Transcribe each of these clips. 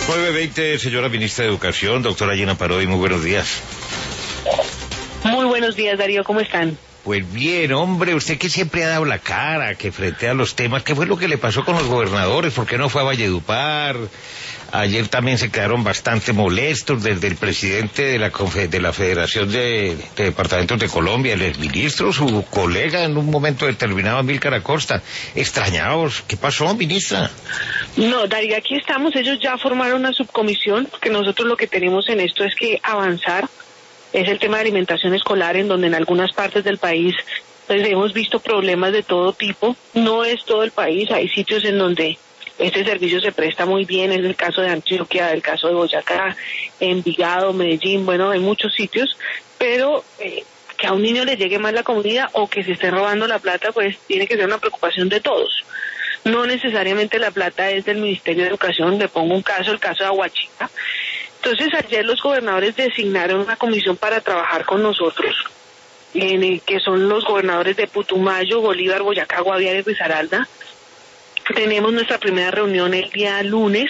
9:20, señora ministra de Educación, doctora Gina Parodi, muy buenos días. Muy buenos días, Darío, ¿cómo están? Pues bien, hombre, usted que siempre ha dado la cara, que frente a los temas, ¿qué fue lo que le pasó con los gobernadores? ¿Por qué no fue a Valledupar? Ayer también se quedaron bastante molestos desde el presidente de la Federación de Departamentos de Colombia, el exministro, su colega en un momento determinado, Amílcar Acosta. Extrañados. ¿Qué pasó, ministra? No, Darío, aquí estamos. Ellos ya formaron una subcomisión, porque nosotros lo que tenemos en esto es que avanzar. Es el tema de alimentación escolar, en donde en algunas partes del país pues hemos visto problemas de todo tipo. No es todo el país, hay sitios en donde este servicio se presta muy bien, es el caso de Antioquia, el caso de Boyacá, Envigado, Medellín, bueno, hay muchos sitios, pero que a un niño le llegue mal la comida o que se esté robando la plata, pues tiene que ser una preocupación de todos. No necesariamente la plata es del Ministerio de Educación. Le pongo un caso, el caso de Aguachita. Entonces ayer los gobernadores designaron una comisión para trabajar con nosotros, que son los gobernadores de Putumayo, Bolívar, Boyacá, Guaviare y Risaralda. Tenemos nuestra primera reunión el día lunes.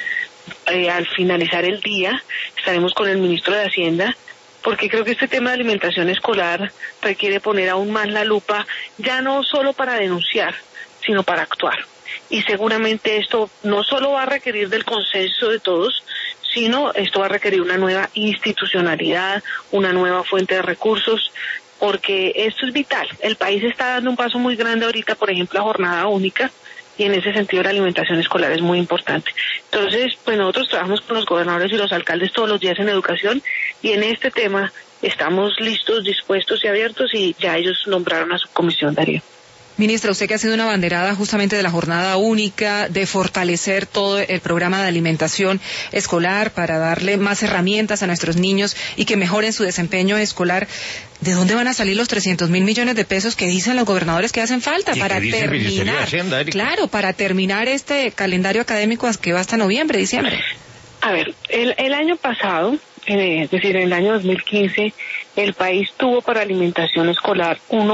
Al finalizar el día estaremos con el ministro de Hacienda, porque creo que este tema de alimentación escolar requiere poner aún más la lupa, ya no solo para denunciar, sino para actuar. Y seguramente esto no solo va a requerir del consenso de todos, sino esto va a requerir una nueva institucionalidad, una nueva fuente de recursos, porque esto es vital. El país está dando un paso muy grande ahorita, por ejemplo, a jornada única, y en ese sentido la alimentación escolar es muy importante. Entonces, pues nosotros trabajamos con los gobernadores y los alcaldes todos los días en educación, y en este tema estamos listos, dispuestos y abiertos, y ya ellos nombraron a su comisión, Darío. Ministra, usted que ha sido una abanderada justamente de la jornada única, de fortalecer todo el programa de alimentación escolar para darle más herramientas a nuestros niños y que mejoren su desempeño escolar, ¿de dónde van a salir los 300.000 millones de pesos que dicen los gobernadores que hacen falta para terminar? Claro, para terminar este calendario académico que va hasta noviembre, diciembre. A ver, el año pasado, es decir, en el año 2015, el país tuvo para alimentación escolar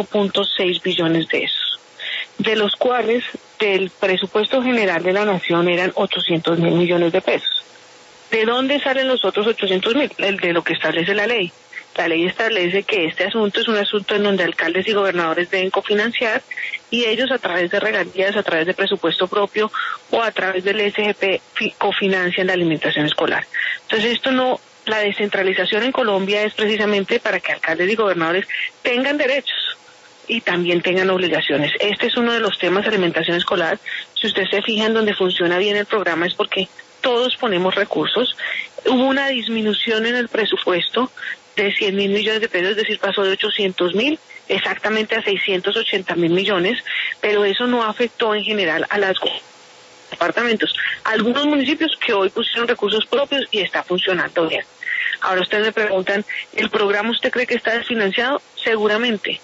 1.6 billones de pesos, de los cuales del presupuesto general de la nación eran 800.000 millones de pesos. ¿De dónde salen los otros 800.000? El de lo que establece la ley. La ley establece que este asunto es un asunto en donde alcaldes y gobernadores deben cofinanciar, y ellos a través de regalías, a través de presupuesto propio o a través del SGP cofinancian la alimentación escolar. Entonces la descentralización en Colombia es precisamente para que alcaldes y gobernadores tengan derechos y también tengan obligaciones. Este es uno de los temas de alimentación escolar. Si usted se fija en donde funciona bien el programa es porque todos ponemos recursos. Hubo una disminución en el presupuesto de 100.000 millones de pesos, es decir, pasó de 800.000 exactamente a 680.000 millones, pero eso no afectó en general a los departamentos. Algunos municipios que hoy pusieron recursos propios y está funcionando bien. Ahora ustedes me preguntan, ¿el programa usted cree que está desfinanciado? Seguramente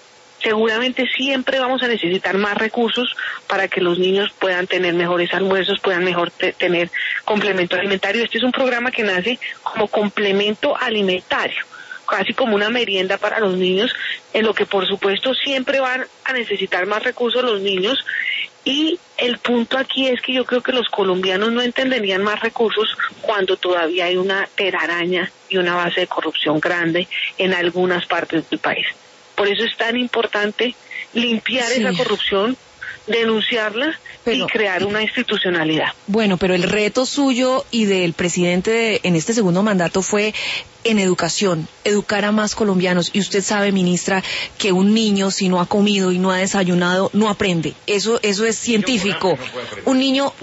siempre vamos a necesitar más recursos para que los niños puedan tener mejores almuerzos, puedan tener complemento alimentario. Este es un programa que nace como complemento alimentario, casi como una merienda para los niños, en lo que por supuesto siempre van a necesitar más recursos los niños. Y el punto aquí es que yo creo que los colombianos no entenderían más recursos cuando todavía hay una telaraña y una base de corrupción grande en algunas partes del país. Por eso es tan importante limpiar esa corrupción, denunciarla y crear una institucionalidad. Bueno, pero el reto suyo y del presidente en este segundo mandato fue en educación, educar a más colombianos. Y usted sabe, ministra, que un niño si no ha comido y no ha desayunado, no aprende. Eso es científico. Un niño,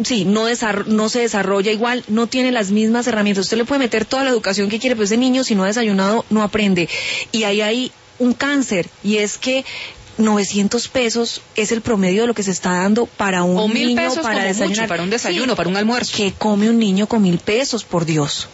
no se desarrolla igual, no tiene las mismas herramientas. Usted le puede meter toda la educación que quiere, pero ese niño si no ha desayunado, no aprende. Y ahí hay un cáncer, y es que 900 pesos es el promedio de lo que se está dando para un niño para desayunar. Mucho, para un desayuno, para un almuerzo. ¿Qué come un niño con 1.000 pesos, por Dios?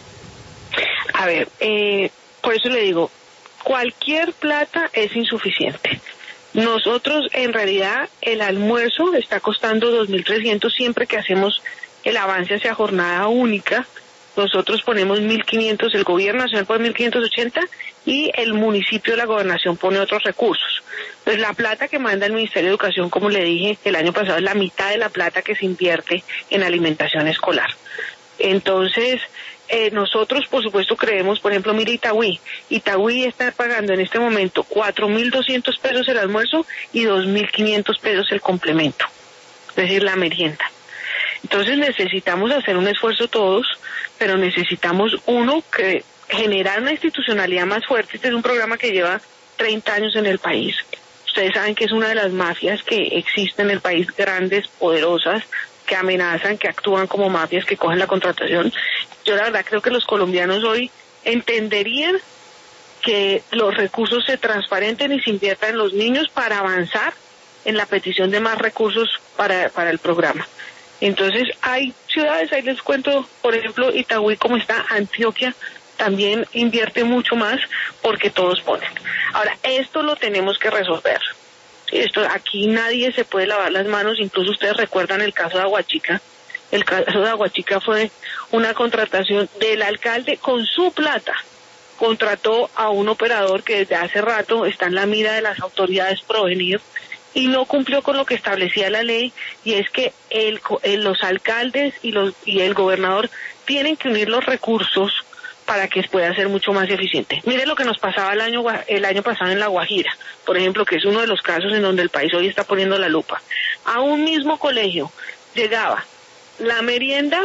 A ver, por eso le digo, cualquier plata es insuficiente. Nosotros, en realidad, el almuerzo está costando 2.300 siempre que hacemos el avance hacia jornada única. Nosotros ponemos 1.500, el gobierno nacional pone 1.580 y el municipio de la gobernación pone otros recursos. Entonces la plata que manda el Ministerio de Educación, como le dije, el año pasado es la mitad de la plata que se invierte en alimentación escolar. Entonces, nosotros, por supuesto, creemos, por ejemplo, mire Itagüí está pagando en este momento 4.200 pesos el almuerzo y 2.500 pesos el complemento, es decir, la merienda. Entonces necesitamos hacer un esfuerzo todos, pero necesitamos que generar una institucionalidad más fuerte. Este es un programa que lleva 30 años en el país. Ustedes saben que es una de las mafias que existen en el país, grandes, poderosas, que amenazan, que actúan como mafias, que cogen la contratación. Yo la verdad creo que los colombianos hoy entenderían que los recursos se transparenten y se inviertan en los niños para avanzar en la petición de más recursos para el programa. Entonces hay ciudades, ahí les cuento, por ejemplo, Itagüí, como está, Antioquia también invierte mucho más porque todos ponen. Ahora, esto lo tenemos que resolver. Aquí nadie se puede lavar las manos, incluso ustedes recuerdan el caso de Aguachica. El caso de Aguachica fue una contratación del alcalde con su plata. Contrató a un operador que desde hace rato está en la mira de las autoridades provenidas y no cumplió con lo que establecía la ley, y es que los alcaldes y el gobernador tienen que unir los recursos para que pueda ser mucho más eficiente. Mire lo que nos pasaba el año pasado en La Guajira, por ejemplo, que es uno de los casos en donde el país hoy está poniendo la lupa. A un mismo colegio llegaba la merienda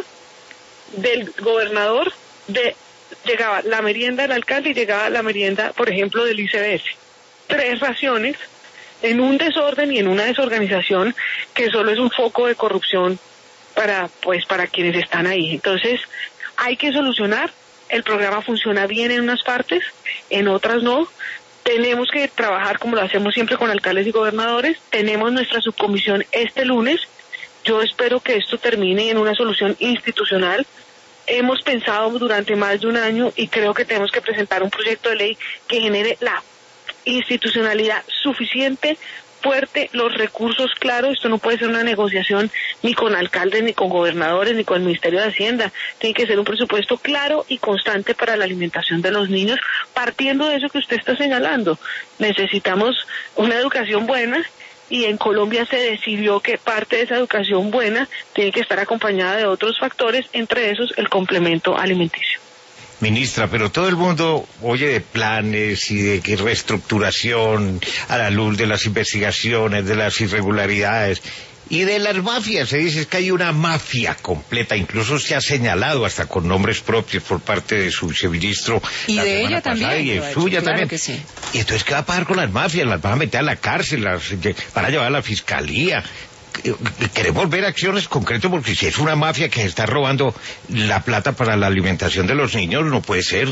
del gobernador, llegaba la merienda del alcalde y llegaba la merienda, por ejemplo, del ICBS. 3 raciones en un desorden y en una desorganización que solo es un foco de corrupción para quienes están ahí. Entonces, hay que solucionar. El programa funciona bien en unas partes, en otras no. Tenemos que trabajar como lo hacemos siempre con alcaldes y gobernadores. Tenemos nuestra subcomisión este lunes. Yo espero que esto termine en una solución institucional. Hemos pensado durante más de un año y creo que tenemos que presentar un proyecto de ley que genere la institucionalidad suficiente, fuerte, los recursos claros. Esto no puede ser una negociación ni con alcaldes, ni con gobernadores, ni con el Ministerio de Hacienda. Tiene que ser un presupuesto claro y constante para la alimentación de los niños, partiendo de eso que usted está señalando. Necesitamos una educación buena, y en Colombia se decidió que parte de esa educación buena tiene que estar acompañada de otros factores, entre esos el complemento alimenticio. Ministra, pero todo el mundo oye de planes y de que reestructuración a la luz de las investigaciones, de las irregularidades y de las mafias. Se dice que hay una mafia completa, incluso se ha señalado hasta con nombres propios por parte de su viceministro. Y de ella también. Y de suya claro también. Que sí. Y entonces, ¿qué va a pasar con las mafias? Las van a meter a la cárcel, las van a llevar a la fiscalía. Queremos ver acciones concretas, porque si es una mafia que está robando la plata para la alimentación de los niños, no puede ser.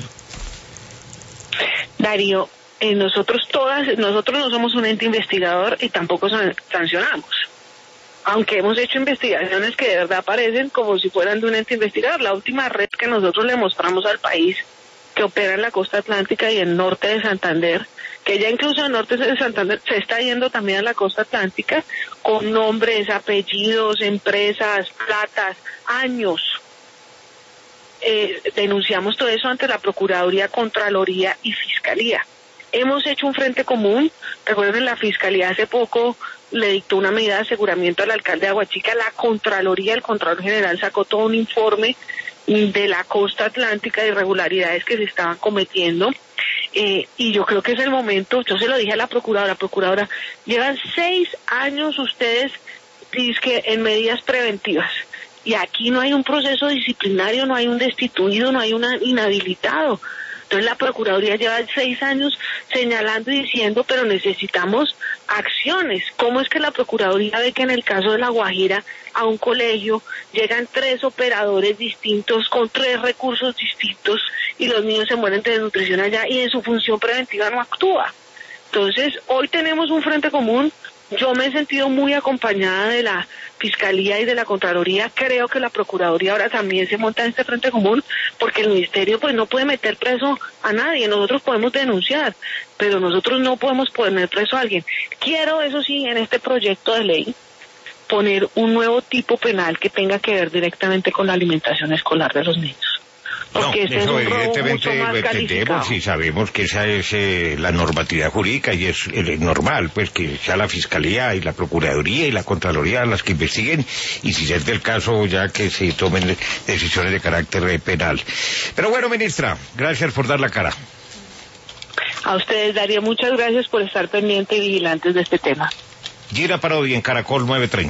Darío, nosotros no somos un ente investigador y tampoco sancionamos, aunque hemos hecho investigaciones que de verdad parecen como si fueran de un ente investigador. La última red que nosotros le mostramos al país, que opera en la costa atlántica y en el norte de Santander, que ya incluso el norte de Santander se está yendo también a la costa atlántica, con nombres, apellidos, empresas, platas, años. Denunciamos todo eso ante la Procuraduría, Contraloría y Fiscalía. Hemos hecho un frente común. Recuerden, la Fiscalía hace poco le dictó una medida de aseguramiento al alcalde de Aguachica. La Contraloría, el Contralor General, sacó todo un informe de la costa atlántica, de irregularidades que se estaban cometiendo. Y yo creo que es el momento. Yo se lo dije a la procuradora, llevan 6 años ustedes dizque en medidas preventivas, y aquí no hay un proceso disciplinario, no hay un destituido, no hay un inhabilitado. Entonces la Procuraduría lleva 6 años señalando y diciendo, pero necesitamos acciones. ¿Cómo es que la Procuraduría ve que en el caso de La Guajira a un colegio llegan 3 operadores distintos con 3 recursos distintos y los niños se mueren de desnutrición allá y en su función preventiva no actúa? Entonces hoy tenemos un frente común. Yo me he sentido muy acompañada de la Fiscalía y de la Contraloría. Creo que la Procuraduría ahora también se monta en este frente común, porque el Ministerio pues no puede meter preso a nadie. Nosotros podemos denunciar, pero nosotros no podemos poner preso a alguien. Quiero, eso sí, en este proyecto de ley, poner un nuevo tipo penal que tenga que ver directamente con la alimentación escolar de los niños. Porque no, ese es eso un robo evidentemente mucho más lo entendemos calificado. y sabemos que esa es la normatividad jurídica y es normal, pues que sea la Fiscalía y la Procuraduría y la Contraloría las que investiguen y si es del caso ya que se tomen decisiones de carácter penal. Pero bueno, ministra, gracias por dar la cara. A ustedes, Darío, muchas gracias por estar pendientes y vigilantes de este tema. Gira Parodi en Caracol 930.